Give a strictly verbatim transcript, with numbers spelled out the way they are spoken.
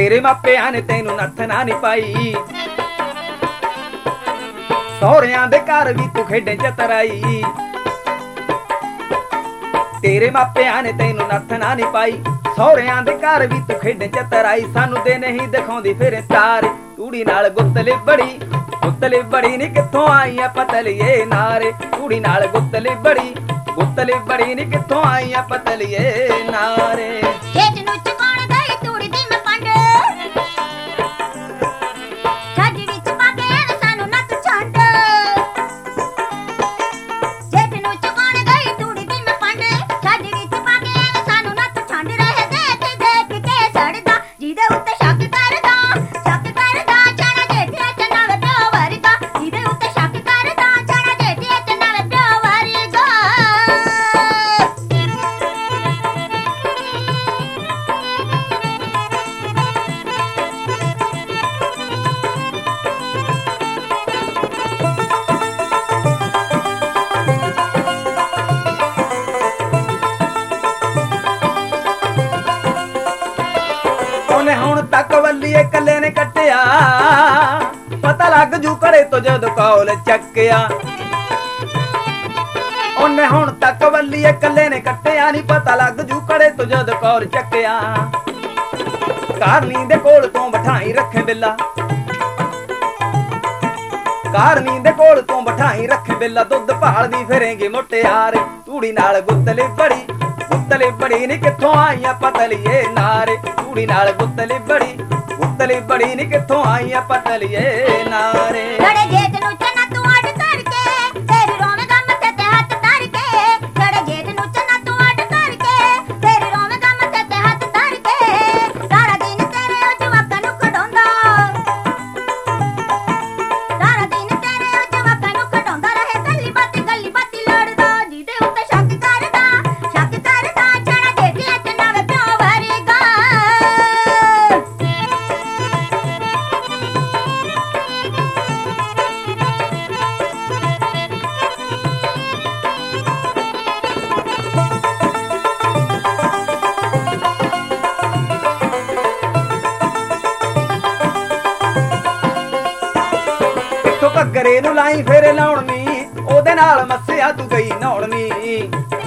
तेरे मापिਆਂ ਨੇ ਤੈਨੂੰ ਨੱਥ ਨਾ ਨੀ ਪਾਈ ਸਹੁਰਿਆਂ ਦੇ ਘਰ ਵੀ ਤੂੰ ਖੇਡੇ ਚਤਰਾਈ तेरे मापिਆਂ ਨੇ ਤੈਨੂੰ ਨੱਥ ਨਾ ਨੀ ਪਾਈ ਸਹੁਰਿਆਂ ਦੇ ਘਰ ਵੀ ਤੂੰ ਖੇਡੇ ਚਤਰਾਈ ਸਾਨੂੰ ਤੇ ਨਹੀਂ ਦਿਖਾਉਂਦੀ ਫਿਰ ਤਾਰੇ ਕੁੜੀ ਨਾਲ ਗੁੱਤਲੀ ਬੜੀ ਗੁੱਤਲੀ ਬੜੀ ਨੀ ਕਿੱਥੋਂ ਆਈਆਂ ਪਤਲੀਏ ਨਾਰੇ ਕੁੜੀ ਨਾਲ ਗੁੱਤਲੀ ਬੜੀ ਗੁੱਤਲੀ ਬੜੀ ਨੀ ਕਿੱਥੋਂ ਆਈਆਂ ਪਤਲੀਏ ਨਾਰੇ ਖੇਤ ਨੂੰ ਚੁਕਾਉਣ ਗਈ ਤੂੜੀ ਦੀ ਮੈਂ ਪੰਡ ਛੱਜ ਵਿੱਚ ਪਾ ਕੇ ਸਾਨੂੰ ਨੱਕ ਛੰਡ ਖੇਤ ਨੂੰ ਚੁਕਾਉਣ ਗਈ ਤੂੜੀ ਦੀ ਮੈਂ ਪੰਡ ਛੱਜ ਵਿੱਚ ਪਾ ਕੇ ਸਾਨੂੰ ਨੱਕ ਛੰਡ ਰਹੇ ਦੇਖ ਦੇਖ ਕੇ ਸੜਦਾ ਜਿਹਦੇ ਉੱਤੇ ਸ਼ੱਕ ਕਰਦਾ ਸ਼ੱਕ ਕਰਦਾ ਚਣਾ ਜੇਠਿਆ ਚ ਨਾਲ ਪਿਓ ਵਰਗਾ ਜਿਹਦੇ ਉੱਤੇ ਸ਼ੱਕ ਕਰਦਾ ਚਣਾ ਜੇਠਿਆ ਚ ਨਾਲ ਪਿਓ ਵਰਗਾ ਉਹਨੇ ਹੁਣ ਤੱਕ ਵੱਲੀਏ ਕੱਲੇ ਨੇ ਕੱਟਿਆ ਪਤਾ ਲੱਗ ਜੂ ਘਰੇ ਤੋਂ ਜਦੋਂ ਕੌਲ ਚੱਕਿਆ ਉਹਨੇ ਹੁਣ ਤੱਕ ਵੱਲੀਏ ਕੱਲੇ ਨੇ ਕੱਟਿਆ ਨੀ ਪਤਾ ਲੱਗ ਜੂ ਘਰੇ ਤੋਂ ਜਦੋਂ ਕੌਲ ਚੱਕਿਆ ਕਾਰਨੀ ਦੇ ਕੋਲ ਤੋਂ ਬਿਠਾਈ ਰੱਖੇ ਬਿੱਲਾ ਕਾਰਨੀ ਦੇ ਕੋਲ ਤੋਂ ਬਿਠਾਈ ਰੱਖੇ ਬਿੱਲਾ ਦੁੱਧ ਭਾਲਦੀ ਫਿਰੇਂਗੀ ਮੁਟਿਆਰ ਤੂੜੀ ਨਾਲ ਗੁੱਤਲੀ ਬੜੀ ਗੁੱਤਲੀ ਬੜੀ ਨੀ ਕਿੱਥੋਂ ਆਈਆਂ ਪਤਲੀਏ ਨਾਰੇ ਕੁੜੀ ਨਾਲ ਗੁੱਤਲੀ ਬੜੀ ਗੁੱਤਲੀ ਬੜੀ ਨੀ ਕਿੱਥੋਂ ਆਈਆਂ ਪਤਲੀਏ ਨਾਰੇ ਗੜੇ ਜੇਠ ਨੂੰ ਚੰਨਾ ਤੂੰ ਅੱਡ ਕਰਕੇ ਤੇਰੀ ਰੋਵੇਗਾ ਮੱਥੇ ਤੇ ਹੱਥ ਧਰ ਕੇ ਗੜੇ ਜੇਠ ਨੂੰ ਚੰਨਾ ਤੂੰ ਅੱਡ ਕਰਕੇ ਤੇਰੀ ਰੋਵੇਗਾ ਮੱਥੇ ਤੇ ਹੱਥ ਧਰ ਕੇ ਸਾਰਾ ਦਿਨ ਤੇਰੇ ਉਹ ਜਵਾਕਾਂ ਨੂੰ ਖਡਾਉਂਦਾ ਸਾਰਾ ਦਿਨ ਤੇਰੇ ਉਹ ਜਵਾਕਾਂ ਨੂੰ ਖਡਾਉਂਦਾ ਰਹੇ ਗੱਲੀ ਬਾਤੀ ਗੱਲੀ ਬਾਤੀ ਲੜਦਾ ਜਿਹਦੇ ਉੱਤੇ ਸ਼ੱਕ ਕਰਦਾ ਸ਼ੱਕ ਕਰਦਾ ਚਣਾ ਜੇਠਿਆ ਚ ਨਾਲ ਪਿਓ ਵਰਗਾ ਘੱਗਰੇ ਨੂੰ ਲਾਈ ਫੇਰੇ ਲਾਉਣ ਨੀ ਉਹਦੇ ਨਾਲ ਮੱਸਿਆ ਤੂੰ ਗਈ ਨਹਾਉਣ ਨੀ